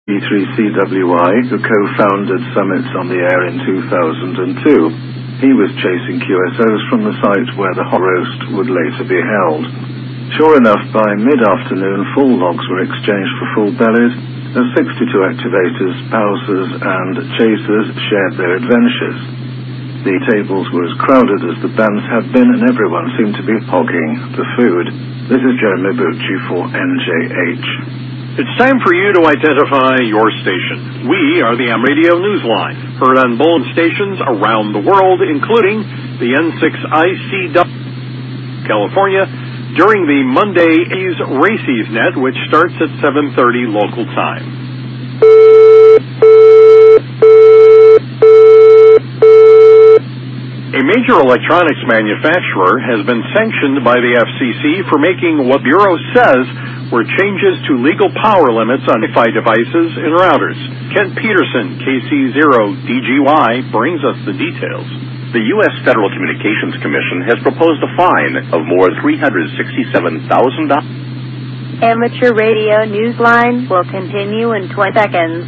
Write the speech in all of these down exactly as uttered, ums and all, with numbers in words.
E three C W I, who co-founded Summits on the Air in two thousand two. He was chasing Q S Os from the site where the hot roast would later be held. Sure enough, by mid-afternoon, full logs were exchanged for full bellies, as sixty-two activators, pausers, and chasers shared their adventures. The tables were as crowded as the bands had been, and everyone seemed to be hogging the food. This is Jeremy Bucci for N J H. It's time for you to identify your station. We are the Am Radio Newsline, heard on bulletin stations around the world, including the N six I C W California, during the Monday Races Net, which starts at seven thirty local time. A major electronics manufacturer has been sanctioned by the F C C for making what Bureau says were changes to legal power limits on Wi-Fi devices and routers. Kent Peterson, K C zero D G Y, brings us the details. The U S Federal Communications Commission has proposed a fine of more than three hundred sixty-seven thousand dollars. Amateur Radio Newsline will continue in twenty seconds.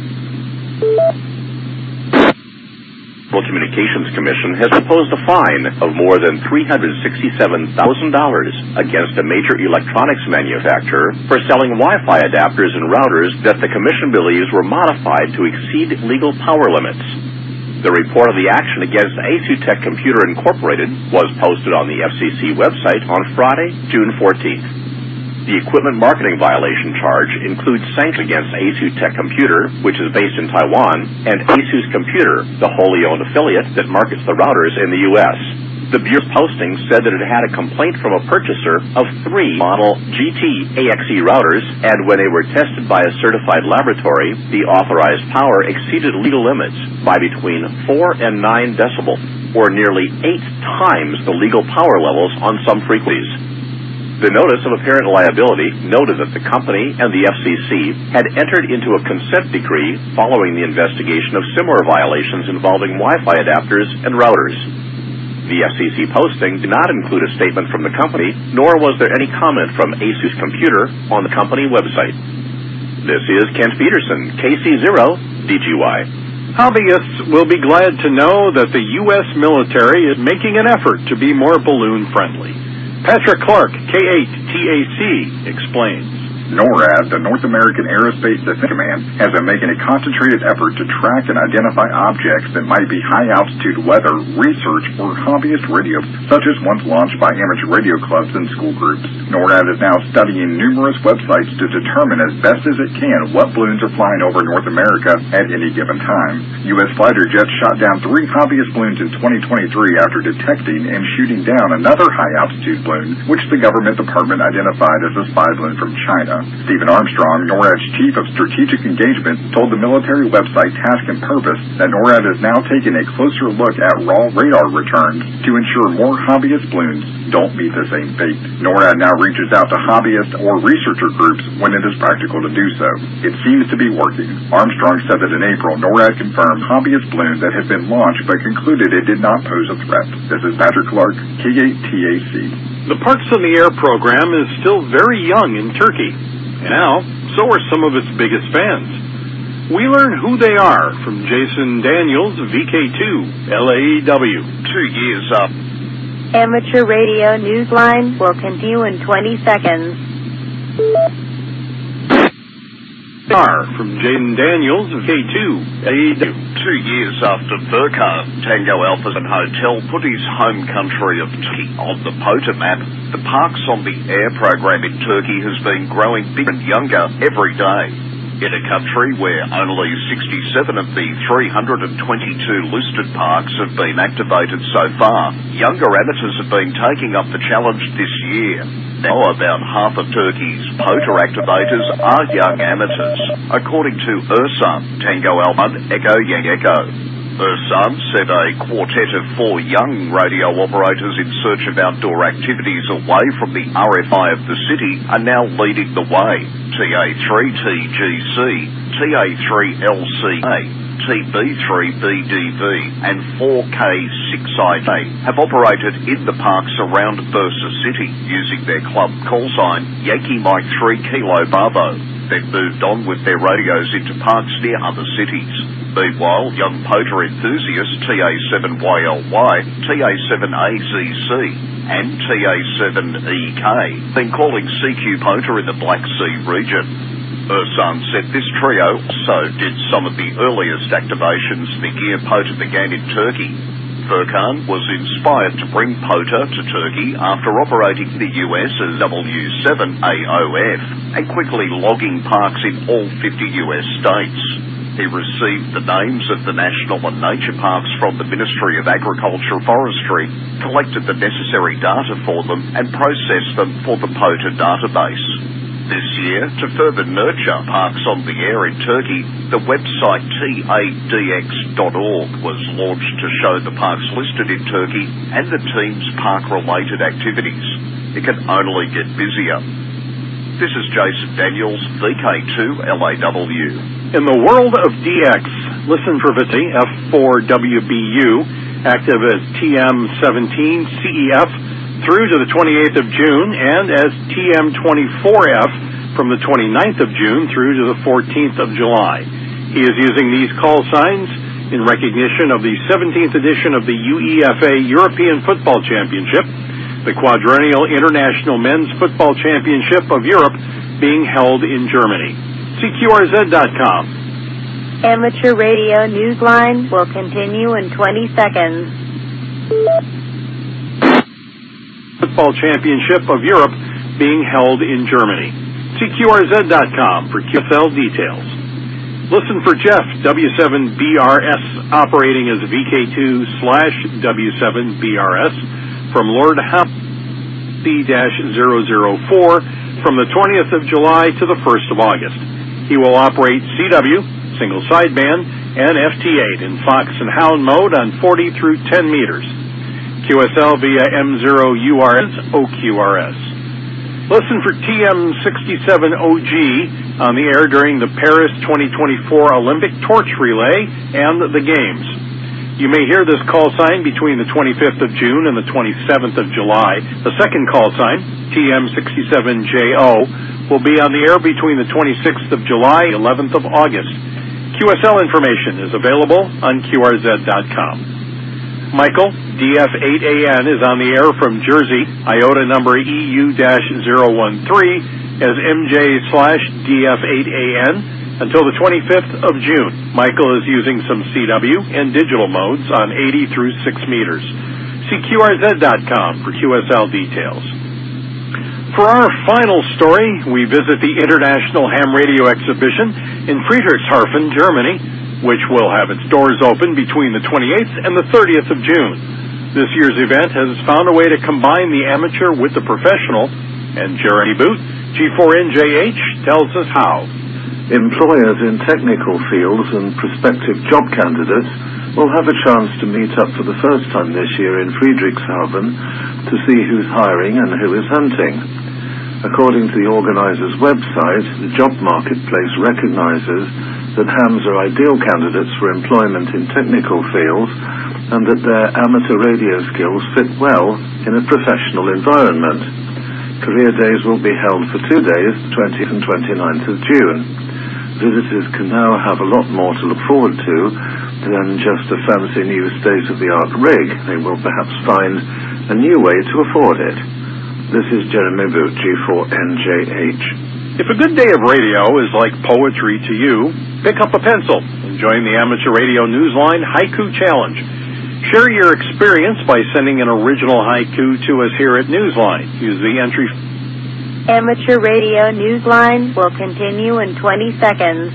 The Federal Communications Commission has proposed a fine of more than three hundred sixty-seven thousand dollars against a major electronics manufacturer for selling Wi-Fi adapters and routers that the Commission believes were modified to exceed legal power limits. The report of the action against ASUTech Computer Incorporated was posted on the F C C website on Friday, June fourteenth. The equipment marketing violation charge includes sanctions against ASUTech Computer, which is based in Taiwan, and ASUS Computer, the wholly owned affiliate that markets the routers in the U S The Bureau's posting said that it had a complaint from a purchaser of three model G T A X E routers, and when they were tested by a certified laboratory, the authorized power exceeded legal limits by between four and nine decibels, or nearly eight times the legal power levels on some frequencies. The notice of apparent liability noted that the company and the F C C had entered into a consent decree following the investigation of similar violations involving Wi-Fi adapters and routers. The F C C posting did not include a statement from the company, nor was there any comment from ASUS Computer on the company website. This is Kent Peterson, K C zero D G Y. Hobbyists will be glad to know that the U S military is making an effort to be more balloon-friendly. Patrick Clark, K eight T A C, explains. NORAD, the North American Aerospace Defense Command, has been making a concentrated effort to track and identify objects that might be high-altitude weather, research, or hobbyist radios, such as ones launched by amateur radio clubs and school groups. NORAD is now studying numerous websites to determine as best as it can what balloons are flying over North America at any given time. U S fighter jets shot down three hobbyist balloons in twenty twenty-three after detecting and shooting down another high-altitude balloon, which the government department identified as a spy balloon from China. Stephen Armstrong, NORAD's chief of strategic engagement, told the military website Task and Purpose that NORAD is now taking a closer look at raw radar returns to ensure more hobbyist balloons don't meet the same fate. NORAD now reaches out to hobbyist or researcher groups when it is practical to do so. It seems to be working. Armstrong said that in April, NORAD confirmed hobbyist balloons that had been launched but concluded it did not pose a threat. This is Patrick Clark, K eight T A C. The Parks in the Air program is still very young in Turkey. And now, so are some of its biggest fans. We learn who they are from Jason Daniels, V K two, L A W. Two years up. Amateur Radio Newsline will continue in twenty seconds. Are from Jason Daniels, V K two, L A W. Two years after Burkhardt, Tango Alpha and Hotel put his home country of Turkey on the POTA map, the Parks on the Air program in Turkey has been growing bigger and younger every day. In a country where only sixty-seven of the three hundred twenty-two listed parks have been activated so far, younger amateurs have been taking up the challenge this year. Now about half of Turkey's POTA activators are young amateurs, according to Ersan, Tango Alpha Echo Yang Echo. Ersan said a quartet of four young radio operators in search of outdoor activities away from the R F I of the city are now leading the way. T A three T G C, T A three L C A, T B three B D V and four K six I A have operated in the parks around Bursa City using their club call sign Yankee Mike three Kilo Bravo. then moved on with their radios into parks near other cities. Meanwhile, young poacher enthusiasts T A seven Y L Y, T A seven A Z C, and T A seven E K been calling C Q Poacher in the Black Sea region. Ursan said this trio also did some of the earliest activations the year Poacher began in Turkey. Furkan was inspired to bring Poacher to Turkey after operating the U S as W seven A O F and quickly logging parks in all fifty U S states. He received the names of the national and nature parks from the Ministry of Agriculture and Forestry, collected the necessary data for them, and processed them for the Poacher database. This year, to further nurture parks on the air in Turkey, the website T A D X dot org was launched to show the parks listed in Turkey and the team's park-related activities. It can only get busier. This is Jason Daniels, V K two L A W. In the world of D X, listen for V T F four W B U, active as T M seventeen C E F, through to the twenty-eighth of June, and as T M twenty-four F from the twenty-ninth of June through to the fourteenth of July. He is using these call signs in recognition of the seventeenth edition of the U E F A European Football Championship, the Quadrennial International Men's Football Championship of Europe, being held in Germany. C Q R Z dot com. Amateur Radio Newsline will continue in twenty seconds. Football Championship of Europe being held in Germany. C Q R Z dot com for Q F L details. Listen for Jeff, W seven B R S, operating as V K two slash W seven B R S from Lord Howe C zero zero four from the twentieth of July to the first of August. He will operate C W, single sideband, and F T eight in Fox and Hound mode on forty through ten meters. Q S L via M zero U R S, O Q R S. Listen for T M sixty-seven O G on the air during the Paris twenty twenty-four Olympic Torch Relay and the Games. You may hear this call sign between the twenty-fifth of June and the twenty-seventh of July. The second call sign, T M sixty-seven J O, will be on the air between the twenty-sixth of July and eleventh of August. Q S L information is available on Q R Z dot com. Michael, D F eight A N, is on the air from Jersey, IOTA number E U zero one three, as M J slash D F eight A N until the twenty-fifth of June. Michael is using some C W and digital modes on eighty through six meters. See Q R Z dot com for Q S L details. For our final story, we visit the International Ham Radio Exhibition in Friedrichshafen, Germany, which will have its doors open between the twenty-eighth and the thirtieth of June. This year's event has found a way to combine the amateur with the professional, and Jeremy Booth, G four N J H, tells us how. Employers in technical fields and prospective job candidates will have a chance to meet up for the first time this year in Friedrichshafen to see who's hiring and who is hunting. According to the organizer's website, the job marketplace recognizes that hams are ideal candidates for employment in technical fields and that their amateur radio skills fit well in a professional environment. Career days will be held for two days, the twentieth and twenty-ninth of June. Visitors can now have a lot more to look forward to than just a fancy new state-of-the-art rig. They will perhaps find a new way to afford it. This is Jeremy Booth, G four N J H. If a good day of radio is like poetry to you, pick up a pencil and join the Amateur Radio Newsline Haiku Challenge. Share your experience by sending an original haiku to us here at Newsline. Use the entry. Amateur Radio Newsline will continue in twenty seconds.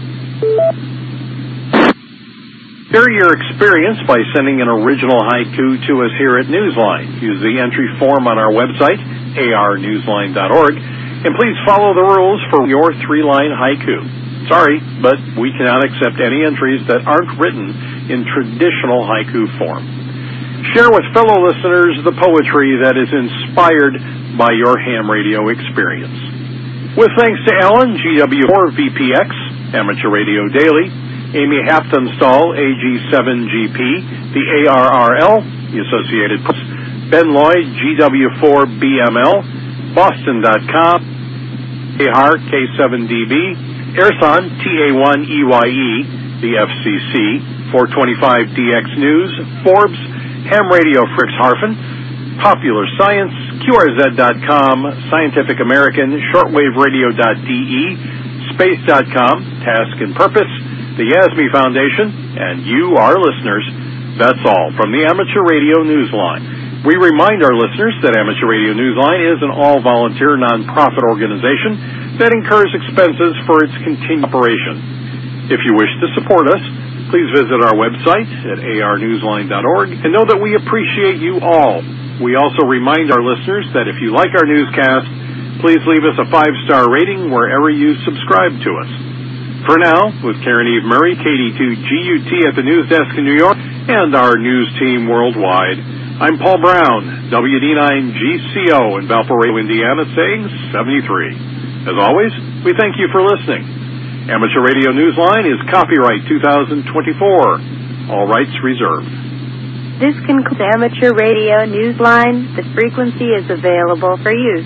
Share your experience by sending an original haiku to us here at Newsline. Use the entry form on our website, A R newsline dot org, and please follow the rules for your three-line haiku. Sorry, but we cannot accept any entries that aren't written in traditional haiku form. Share with fellow listeners the poetry that is inspired by your ham radio experience. With thanks to Alan, G W four V P X, Amateur Radio Daily, Amy Haftenstall, A G seven G P, the A R R L, the Associated Press, Ben Lloyd, G W four B M L, Boston dot com, Tehar, K seven D B, Ersan, T A one E Y E, the F C C, four twenty-five D X News, Forbes, Ham Radio Fritzharfen, Popular Science, Q R Z dot com, Scientific American, Shortwave Radio dot D E, Space dot com, Task and Purpose, the Yasmy Foundation, and you, our listeners. That's all from the Amateur Radio Newsline. We remind our listeners that Amateur Radio Newsline is an all-volunteer nonprofit organization that incurs expenses for its continued operation. If you wish to support us, please visit our website at A R newsline dot org and know that we appreciate you all. We also remind our listeners that if you like our newscast, please leave us a five-star rating wherever you subscribe to us. For now, with Karen Eve Murray, K D two G U T at the news desk in New York, and our news team worldwide, I'm Paul Brown, W D nine G C O in Valparaiso, Indiana, saying seventy-three. As always, we thank you for listening. Amateur Radio Newsline is copyright two thousand twenty-four. All rights reserved. This concludes Amateur Radio Newsline. The frequency is available for use.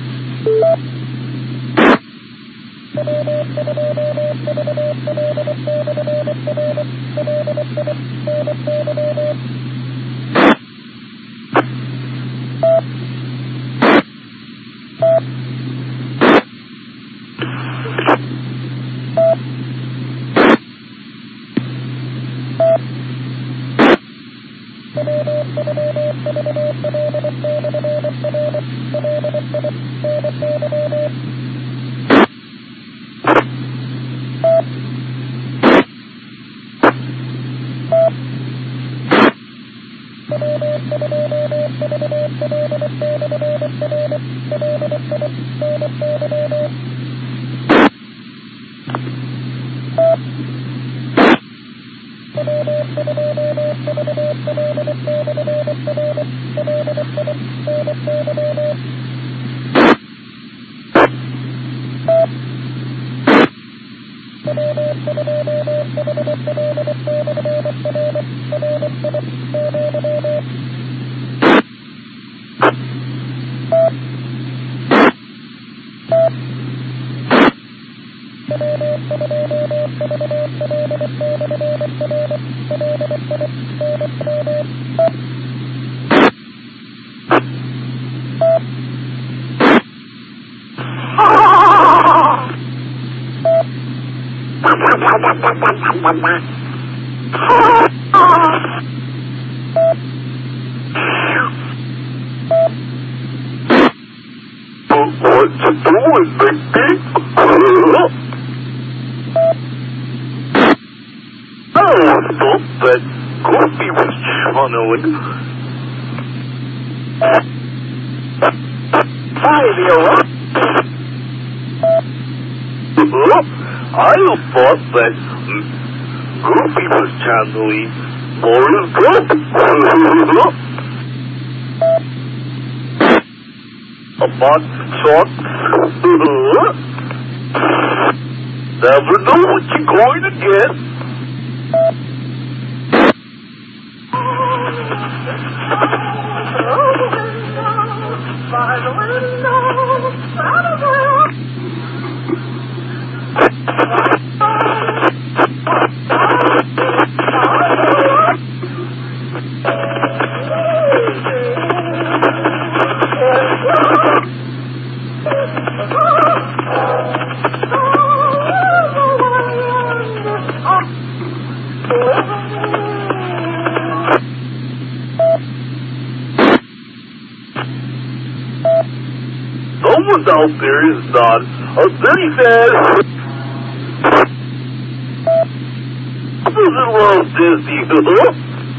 Never know what you're going to get. By the window, by the Someone out there is not a very bad. Doesn't love Disney, huh?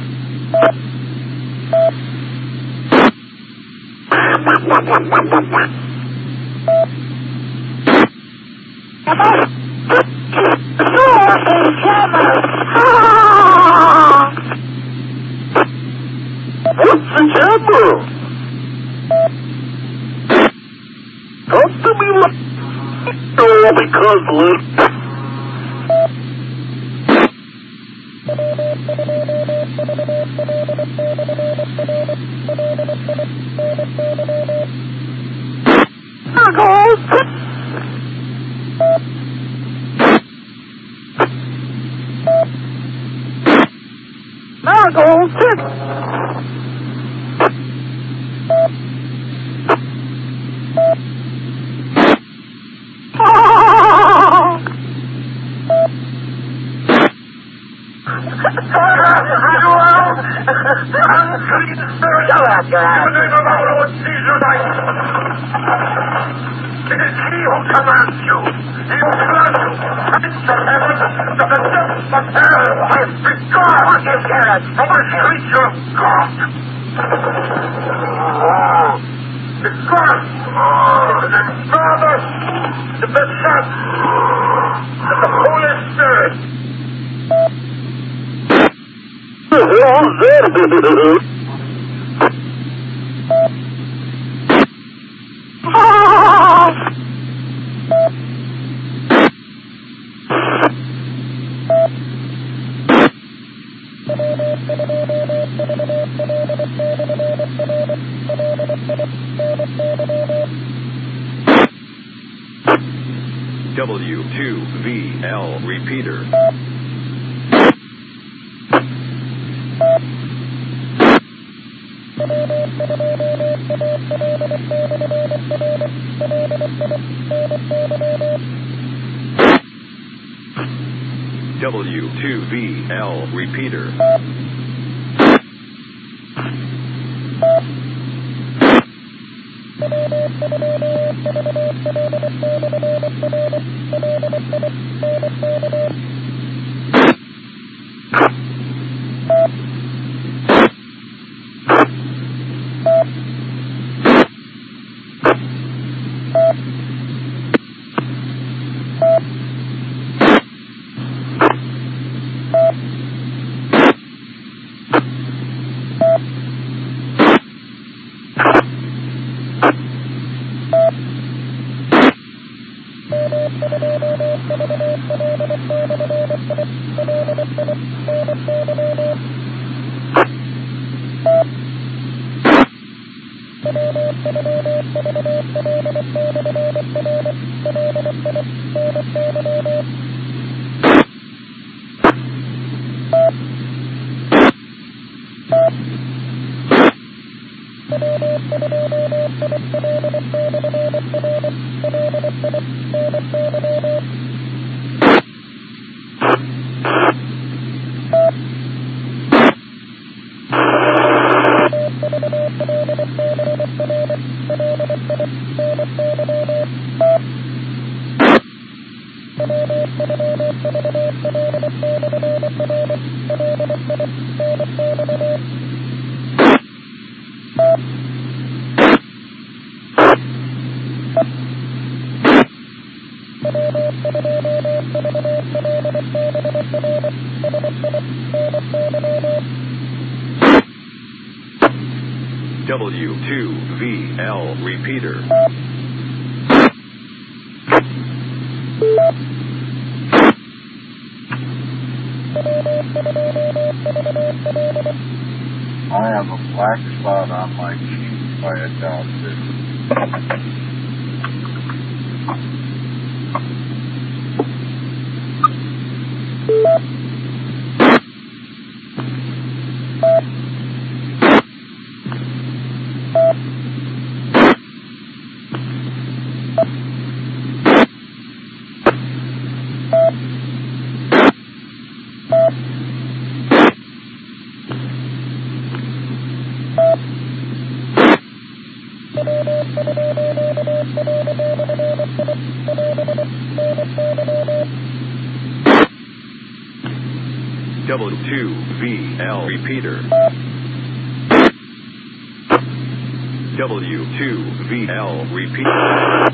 What's the camera? Talk to me like oh, because look. There goes. Marigold Six. Shut up, God. In the name of our Lord Jesus Christ. It is he who commands you. He who commands you. Prince of heaven, to the depths of hell. Because what is Garrett? From the creature of God. Because of the Father, to the Son, to the Holy Spirit. W two V L repeater. W two V L repeater. W two V L repeater. I have a black spot on my cheek by a doctor. W two V L repeater. W two V L repeater.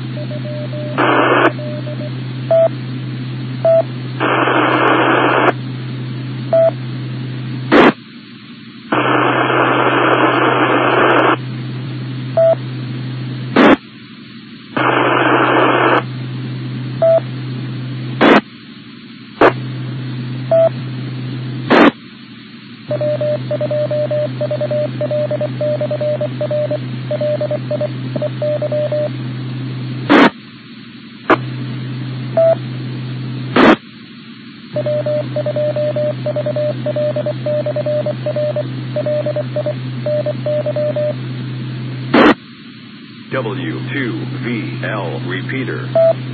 W two V L repeater.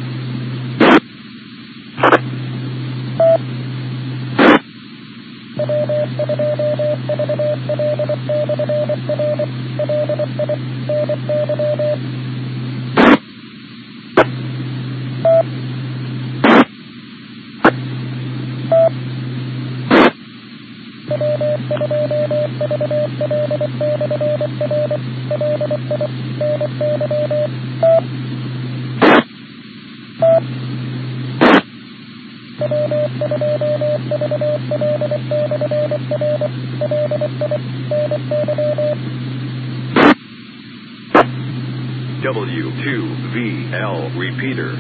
W two V L repeater.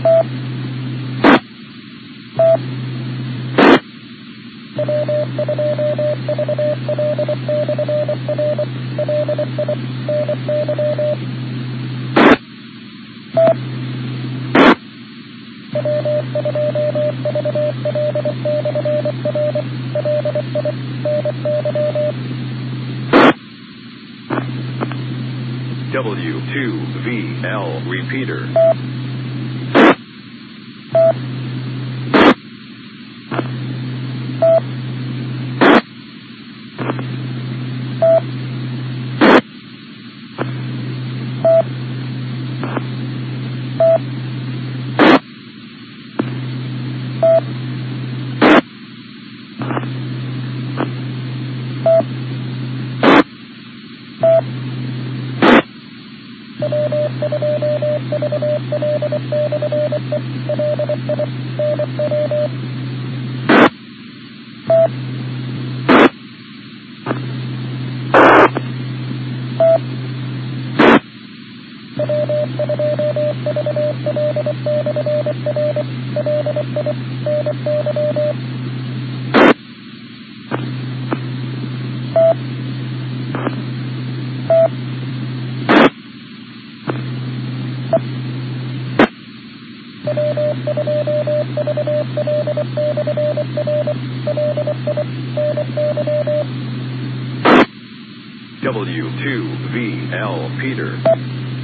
W two V L repeater. W two V L Peter.